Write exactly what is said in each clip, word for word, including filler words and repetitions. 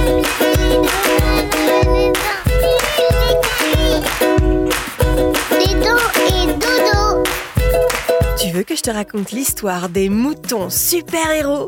Tu veux que je te raconte l'histoire des moutons super-héros ?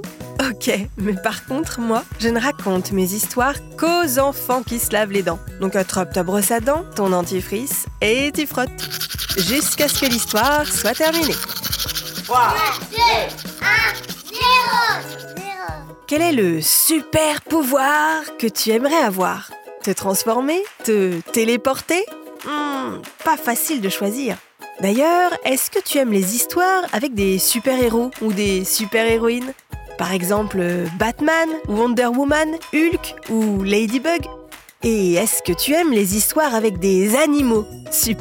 Ok, mais par contre, moi, je ne raconte mes histoires qu'aux enfants qui se lavent les dents. Donc attrape ta brosse à dents, ton dentifrice et tu frottes. Jusqu'à ce que l'histoire soit terminée. trois, deux, un, zéro. Quel est le super pouvoir que tu aimerais avoir ? Te transformer ? Te téléporter ? hmm, Pas facile de choisir. D'ailleurs, est-ce que tu aimes les histoires avec des super-héros ou des super-héroïnes ? Par exemple, Batman, Wonder Woman, Hulk ou Ladybug ? Et est-ce que tu aimes les histoires avec des animaux super-héros ?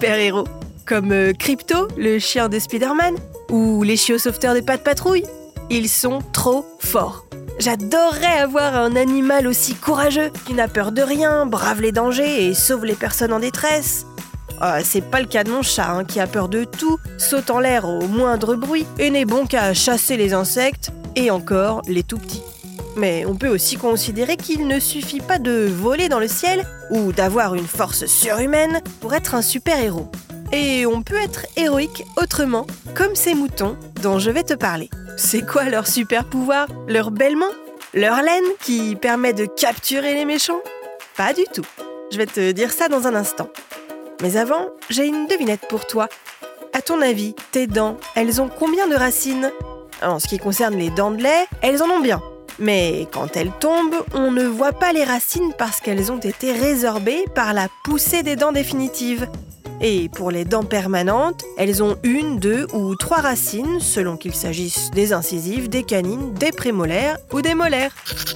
Comme euh, Crypto, le chien de Spider-Man ? Ou les chiots sauveteurs des Pattes Patrouille ? Ils sont trop forts. J'adorerais avoir un animal aussi courageux, qui n'a peur de rien, brave les dangers et sauve les personnes en détresse. Euh, c'est pas le cas de mon chat, hein, qui a peur de tout, saute en l'air au moindre bruit et n'est bon qu'à chasser les insectes et encore les tout petits. Mais on peut aussi considérer qu'il ne suffit pas de voler dans le ciel ou d'avoir une force surhumaine pour être un super-héros. Et on peut être héroïque autrement, comme ces moutons dont je vais te parler. C'est quoi leur super-pouvoir ? Leur belle main ? Leur laine qui permet de capturer les méchants ? Pas du tout. Je vais te dire ça dans un instant. Mais avant, j'ai une devinette pour toi. À ton avis, tes dents, elles ont combien de racines ? En ce qui concerne les dents de lait, elles en ont bien. Mais quand elles tombent, on ne voit pas les racines parce qu'elles ont été résorbées par la poussée des dents définitives. Et pour les dents permanentes, elles ont une, deux ou trois racines selon qu'il s'agisse des incisives, des canines, des prémolaires ou des molaires.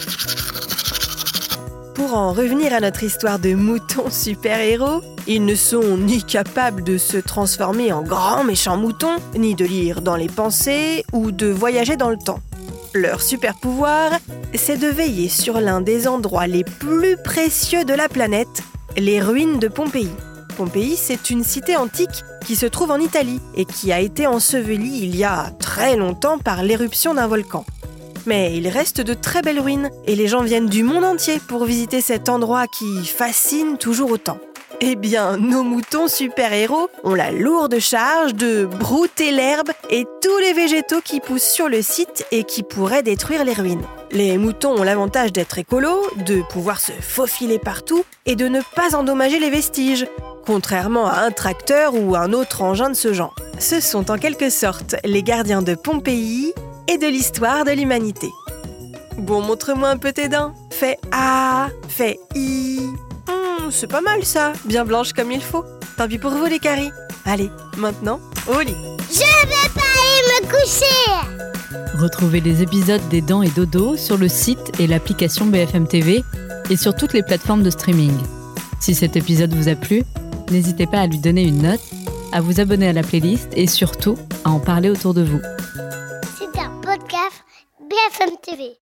Pour en revenir à notre histoire de moutons super-héros, ils ne sont ni capables de se transformer en grands méchants moutons, ni de lire dans les pensées ou de voyager dans le temps. Leur super-pouvoir, c'est de veiller sur l'un des endroits les plus précieux de la planète, les ruines de Pompéi. Pompéi, c'est une cité antique qui se trouve en Italie et qui a été ensevelie il y a très longtemps par l'éruption d'un volcan. Mais il reste de très belles ruines et les gens viennent du monde entier pour visiter cet endroit qui fascine toujours autant. Eh bien, nos moutons super-héros ont la lourde charge de brouter l'herbe et tous les végétaux qui poussent sur le site et qui pourraient détruire les ruines. Les moutons ont l'avantage d'être écolos, de pouvoir se faufiler partout et de ne pas endommager les vestiges, contrairement à un tracteur ou un autre engin de ce genre. Ce sont en quelque sorte les gardiens de Pompéi et de l'histoire de l'humanité. Bon, montre-moi un peu tes dents. Fais A, fais I. Hum, c'est pas mal ça, bien blanche comme il faut. Tant pis pour vous les caries. Allez, maintenant, au lit. Je vais pas aller me coucher. Retrouvez les épisodes des Dents et Dodo sur le site et l'application B F M T V et sur toutes les plateformes de streaming. Si cet épisode vous a plu, n'hésitez pas à lui donner une note, à vous abonner à la playlist et surtout à en parler autour de vous. C'est un podcast B F M T V.